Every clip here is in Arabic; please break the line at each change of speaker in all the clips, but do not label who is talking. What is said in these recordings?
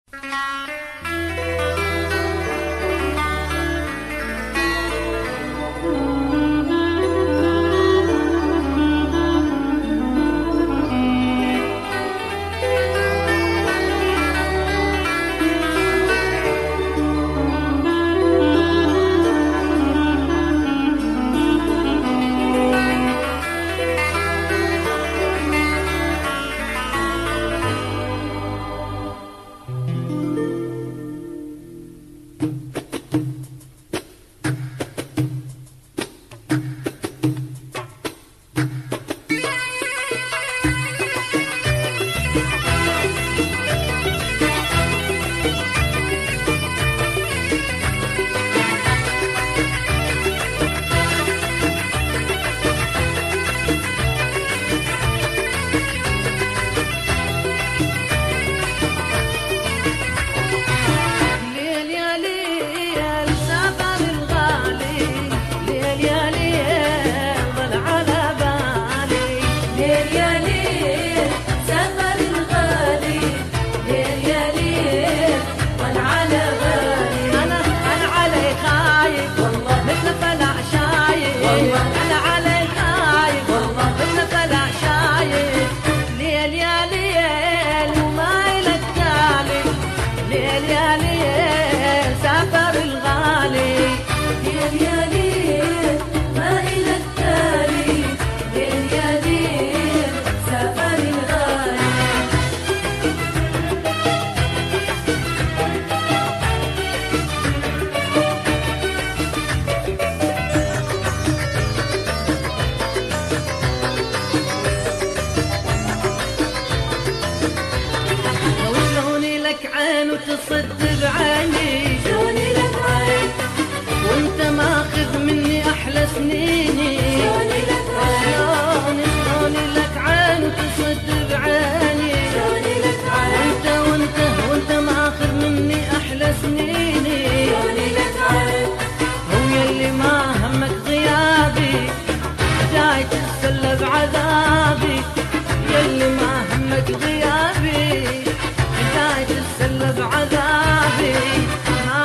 تصد بعيني شلوني لك عين وانت ماخذ مني احلى سنيني شلوني لك عين شلوني لك عين تصد بعيني شلوني لك عين وانت ماخذ مني احلى سنيني شلوني لك عين هو يلي ما همك غيابي جاي تتسلى بعذابي يلي ما همك غيابي جاي تتسلى بعذابي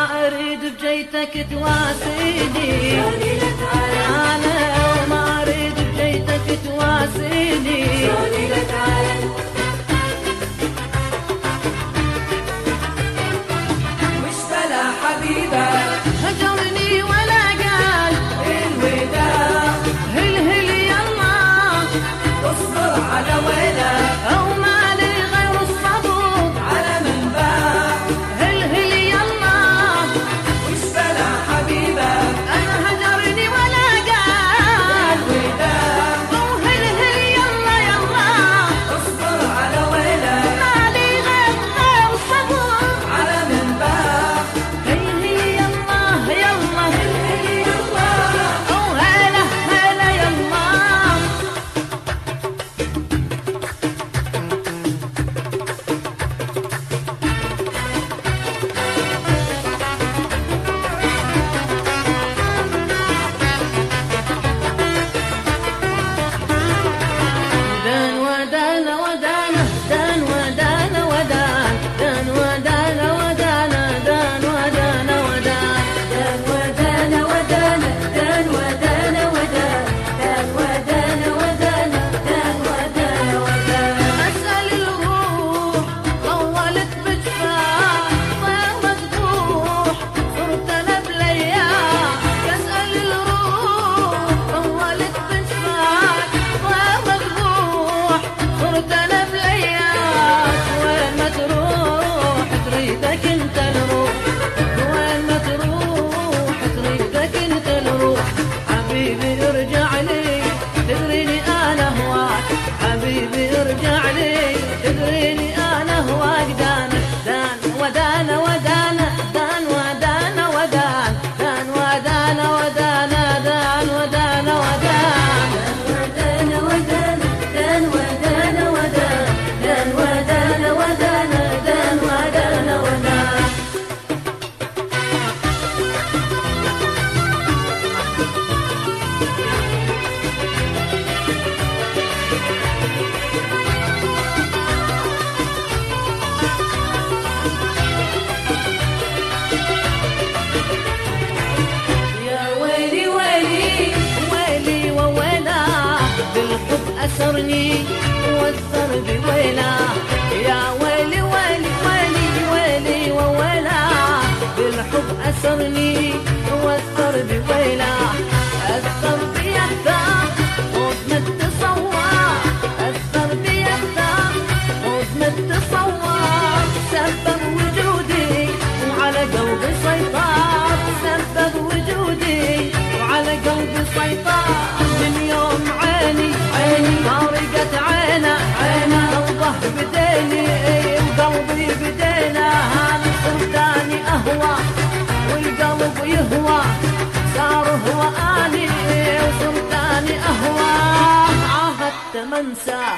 أسرني وأثر بويله، يا ويلي ويلي ويلي ويلي وويله، بالحب أسرني وأثر بويله، أثر بيده موت ما تتصور، أثر بيده موت ما تتصور، سبب وجودي وعلى قلبي سيطر، سبب وجودي وعلى قلبي سيطر، من يوم عيني فارقت عينه قلبه بديني وقلبي بدينه، انا صرتاني اهوى والقلب يهوى، صار هو اني وصرتاني اهوى، عاهدت منساه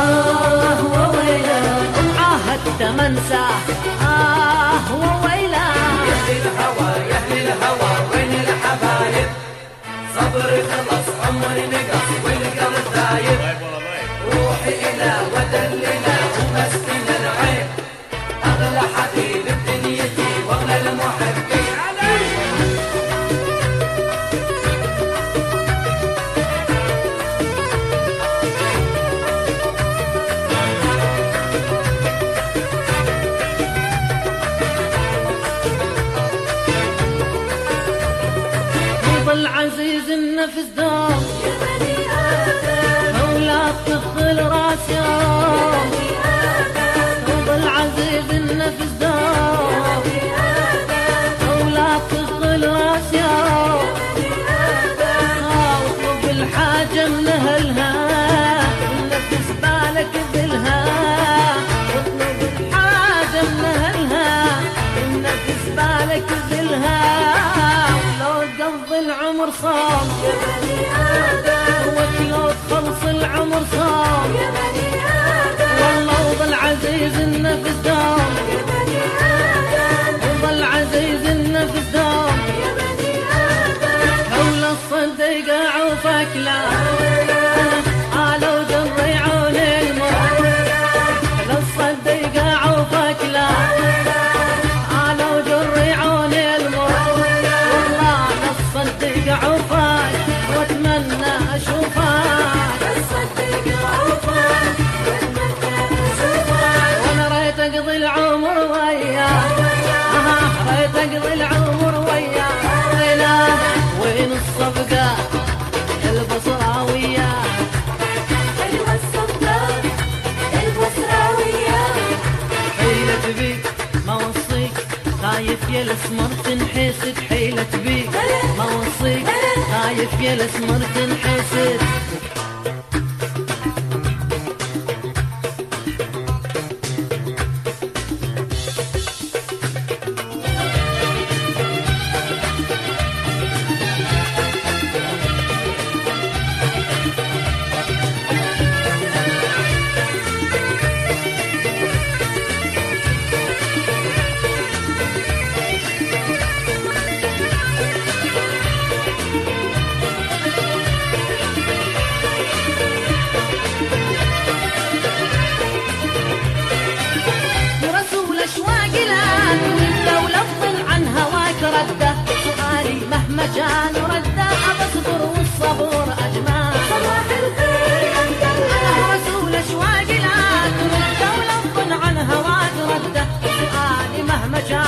وويله، عاهدت منساه وويله،
يا اهل الهوى يا اهل الهوى وين الحبايب، صبري خلص عمري نقص والقلب دايب، روحي الى ودلنا ومسكن العين، اغلى حبيب بدنيتي واغلى المحبين علي.
العزيز النفس دوم يا بني آدم، ولا تدخل راس يوم يا بني آدم، العزيز النفس دوم يا بني آدم، ولا تدخل راس يوم يا بني آدم، واطلب الحاجة من أهلها والنفس بالك ذلها، واطلب الحاجة من أهلها والنفس بالك ذلها، العمر صام يا بني آدم، وكلو تخلص العمر صام يا بني آدم، والله وظل عزيز النفس دوم يا بني آدم، وظل عزيز النفس دوم يا بني آدم، حول الصدق عوفك لا قالوا جريعون المر، للصدق عوفك لا قالوا جريعون المر، صدق عوفاك واتمنى اشوفك، صدق عوفاك واتمنى اشوفك، وانا ريت اقضي العمر وياك، ريت اقضي العمر وياك، وين الصفقة البصراوية، حلوة الصفقة البصراوية، حيلة بيك ما وصيك خايف يا الاسمر تنحسد، حيلة بيك ما وصيك خايف يا الاسمر تنحسد، مهما كان رده أبصبر والصبر أجمل، صباح الخير يا أنا رسول أشواق لا ترده ولفظ عن هواك رده، سؤالي مهما كان